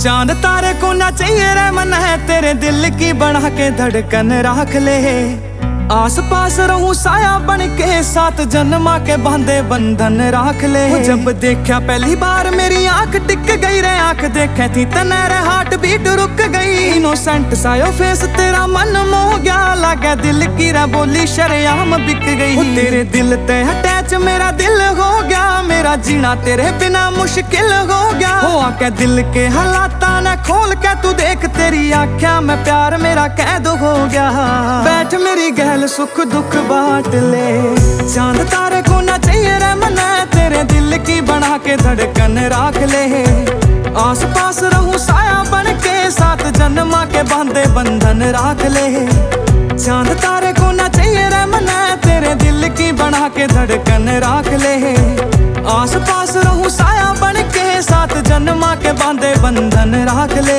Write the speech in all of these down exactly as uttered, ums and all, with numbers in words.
चांद तारे को ना चाहिए रहमन है, तेरे दिल की बना के धड़कन रख ले। आस पास रहूं साया बन के, सात जन्मा के बांधे बंधन रख ले। जब देखा पहली बार मेरी आंख टिक गई रे, आंख देखे थी तने रे हार्ट बीट रुक गई। इनोसेंट सायो फेस तेरा मन मोह गया, लगे दिल की रे बोली शरेआम बिक गई। तेरे दिल ते अटैच मेरा दिल हो गया, मेरा जीना तेरे बिना मुश्किल हो गया। हो आके दिल के हालाता ने खोल के तू देख, तेरी आँखों में प्यार मेरा कैद हो गया। बैठ मेरी गहल सुख दुख बांट ले, चांद तारे को ना चाहिए रहमन है, तेरे दिल की बना के धड़कन रख ले। आस पास रहूं साया बन के, सात जन्मा के बांधे बंधन रख ले। चांद तारे को ना चाहिए रहमन है, तेरे दिल की बना के धड़कन रख ले। आस पास रहूं साया बन के, सात जन्मा के बांधे बंधन रख ले।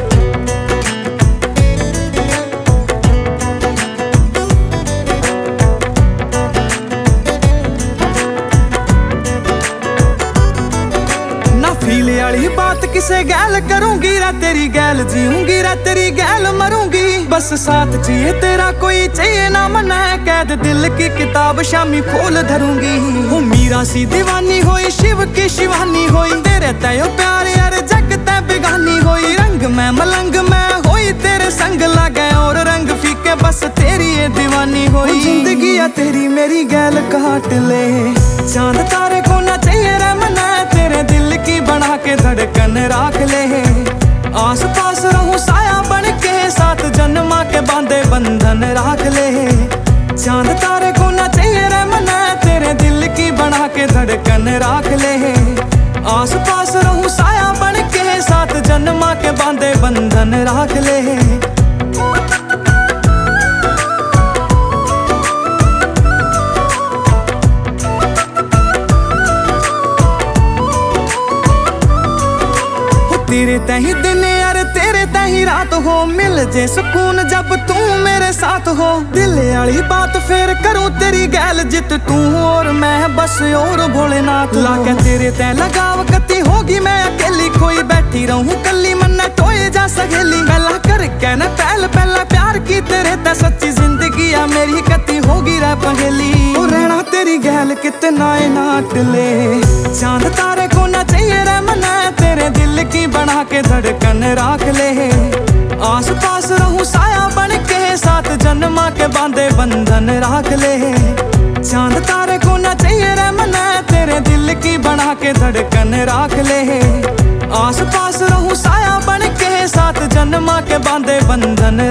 फील वाली बात किसे गैल करूंगी रा, तेरी गैल जीऊंगी रा, तेरी गैल मरूंगी। बस साथ चाहिए तेरा कोई चाहिए ना मन है, कैद दिल की किताब शामी खोल धरूंगी। वो मीरा सी दीवानी होई, शिव की शिवानी होई, तेरे तयो प्यार यार जग तै बेगानी होई। रंग में मलंग में होई तेरे संग लगे, और रंग फीके बस तेरी ये दीवानी होई। जिंदगी या तेरी मेरी गैल काट ले, चांद तारे को ना चाहिए रहमन है, तेरे दिल की बना के धड़कन रख ले। आस पास रहूं साया बन के, सात जन्मा के बांधे बंधन रख ले। चांद तारे को ना चाहिए रहमन है, तेरे दिल की बना के धड़कन रख ले। आस पास रहूं साया बन के, सात जन्मा के बांधे बंधन रख ले। तेरे तही दिन यार तेरे तही रात हो, मिल जे सुकून जब तू मेरे साथ हो। दिल वाली बात फिर करूं तेरी गैल, जित तू और मैं बस और भोलेनाथ। लाके तेरे तय लगाव कती होगी मैं अकेली, कोई बैठी रहूं कली मन टोए जा सहेली। पहला कर के न पहल पहला प्यार की तेरे तय, सच्ची जिंदगी आ मेरी कती होगी रे पहेली। ओ रहना तेरी गैल कितना नाट ले, चांद तारे को ना चाहिए रहमन है, तेरे दिल की बना के धड़कन रख ले। आस पास रहूं साया बन के, सात जन्मा के बांधे बंधन रख ले। चांद तारे को ना चाहिए रहमन है, तेरे दिल की बना के धड़कन रख ले। आस पास रहूं साया बन के, सात जन्मा के बांधे बंधन